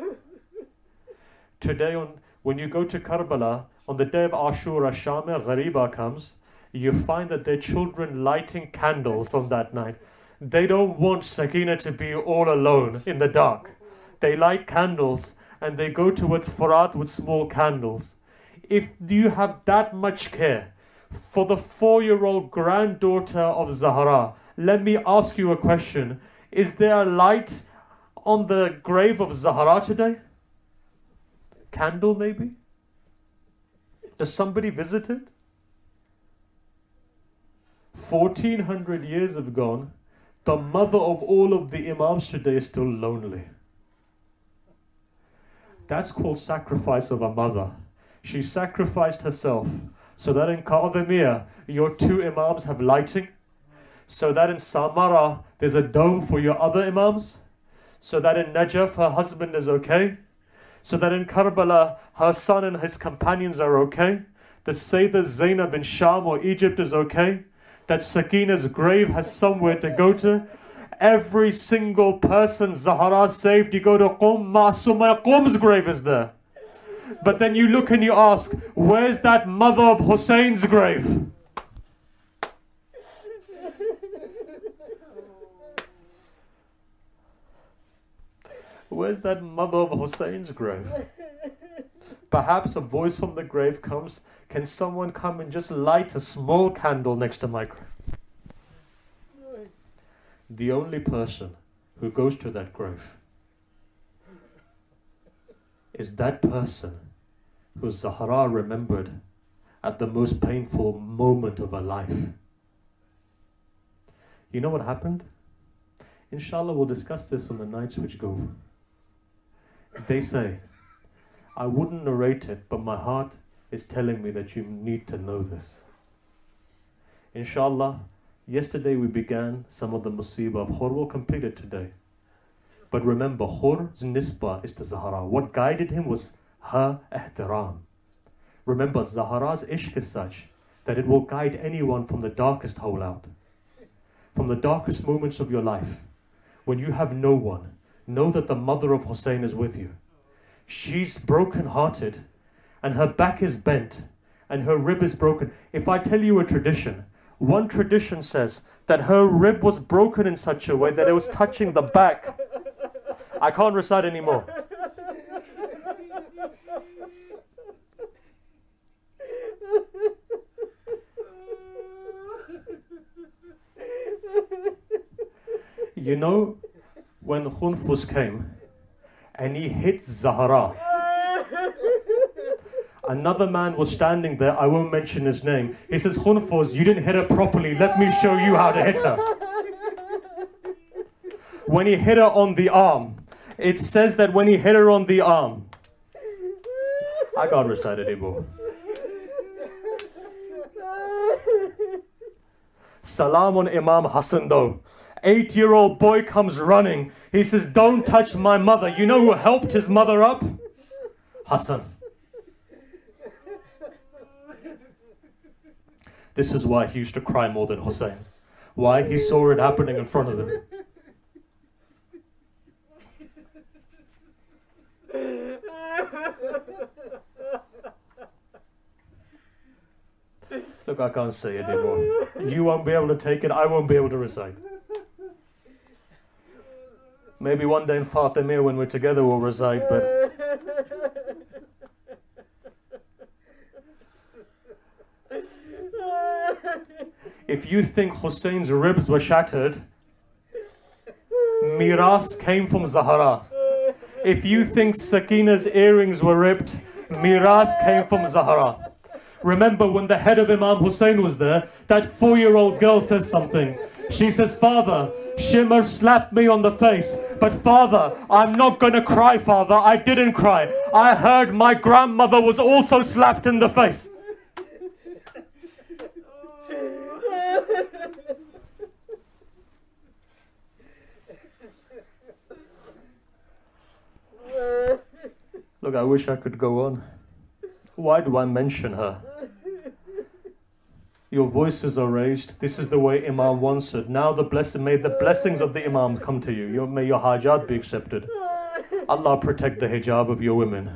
Today, when you go to Karbala, on the day of Ashura, Shamir Ghariba comes, you find that their children lighting candles on that night. They don't want Sakina to be all alone in the dark. They light candles and they go towards Furat with small candles. If you have that much care for the 4-year-old granddaughter of Zahra, let me ask you a question. Is there a light on the grave of Zahra today? Candle maybe? Does somebody visit it? 1400 years have gone. The mother of all of the Imams today is still lonely. That's called sacrifice of a mother. She sacrificed herself so that in Kadhimiya your 2 Imams have lighting, so that in Samarra there's a dome for your other Imams, so that in Najaf her husband is okay, so that in Karbala her son and his companions are okay, that Sayyidah Zainab in Sham or Egypt is okay, that Sakina's grave has somewhere to go to. Every single person Zahra saved, you go to Qum, Ma'suma Qum's grave is there. But then you look and you ask, where's that mother of Hussein's grave? Where's that mother of Hussein's grave? Perhaps a voice from the grave comes, can someone come and just light a small candle next to my grave? The only person who goes to that grave is that person who Zahra remembered at the most painful moment of her life. You know what happened? Inshallah, we'll discuss this on the nights which go. They say, I wouldn't narrate it, but my heart is telling me that you need to know this. Inshallah, yesterday we began some of the musibah of Hur. We'll complete it today. But remember, Hur's nisbah is to Zahra. What guided him was her ihtiram. Remember, Zahra's ishq is such that it will guide anyone from the darkest hole out. From the darkest moments of your life, when you have no one, know that the mother of Hussein is with you. She's broken-hearted, and her back is bent, and her rib is broken. If I tell you a tradition, one tradition says that her rib was broken in such a way that it was touching the back. I can't recite anymore. You know, when Khunfus came and he hit Zahra, another man was standing there, I won't mention his name. He says, Khunfus, you didn't hit her properly, let me show you how to hit her. When he hit her on the arm, it says that when he hit her on the arm, I can't recite it anymore. Salam on Imam Hassan though. 8-year-old boy comes running. He says, don't touch my mother. You know who helped his mother up? Hassan. This is why he used to cry more than Hussein. Why? He saw it happening in front of him. Look, I can't say it anymore. You won't be able to take it, I won't be able to recite. Maybe one day in Fatimiyya when we're together we'll recite, but... If you think Hussein's ribs were shattered, Miras came from Zahra. If you think Sakina's earrings were ripped, Miras came from Zahra. Remember when the head of Imam Hussein was there, that 4-year-old girl says something. She says, Father, Shimr slapped me on the face, but Father, I'm not going to cry, Father. I didn't cry. I heard my grandmother was also slapped in the face. Look, I wish I could go on. Why do I mention her? Your voices are raised. This is the way Imam wants it. Now may the blessings of the Imam come to you. May your hajat be accepted. Allah protect the hijab of your women.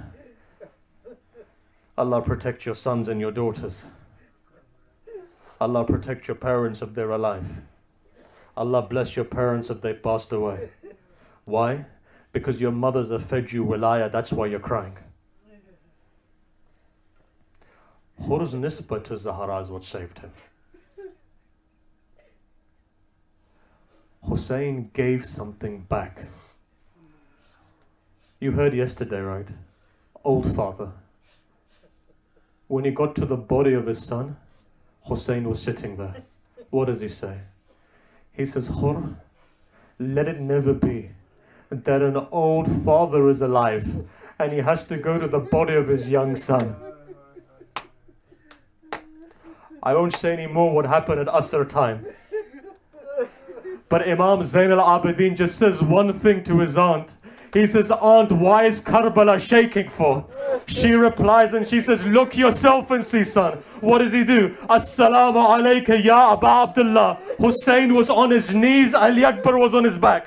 Allah protect your sons and your daughters. Allah protect your parents if they're alive. Allah bless your parents if they passed away. Why? Because your mothers have fed you wilaya, that's why you're crying. Hur's nisbah to Zahra is what saved him. Hussein gave something back. You heard yesterday, right? Old father. When he got to the body of his son, Hussein was sitting there. What does he say? He says, Hur, let it never be that an old father is alive and he has to go to the body of his young son. I won't say any more what happened at Asr time. But Imam Zain al-Abidin just says one thing to his aunt. He says, Aunt, why is Karbala shaking for? She replies and she says, look yourself and see, son. What does he do? Assalamu alayka ya Aba Abdullah. Hussein was on his knees, Ali Akbar was on his back.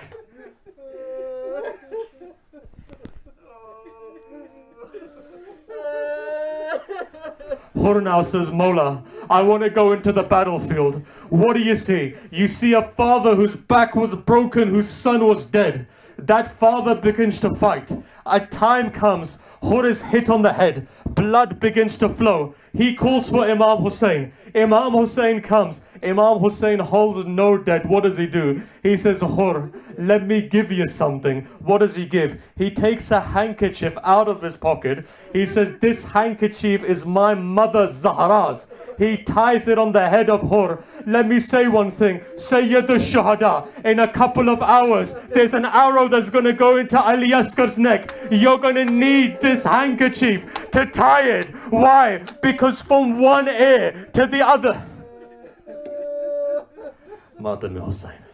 Hur now says, Mawla, I want to go into the battlefield. What do you see? You see a father whose back was broken, whose son was dead. That father begins to fight. A time comes, Hur is hit on the head. Blood begins to flow. He calls for Imam Hussein. Imam Hussein comes. Imam Hussein holds no dead. What does he do? He says, Hur, let me give you something. What does he give? He takes a handkerchief out of his pocket. He says, this handkerchief is my mother Zahra's. He ties it on the head of Hur. Let me say one thing. Sayyid al-Shuhada, in a couple of hours, there's an arrow that's going to go into Ali Askar's neck. You're going to need this handkerchief to tie it. Why? Because from one ear to the other. Matam Hussein.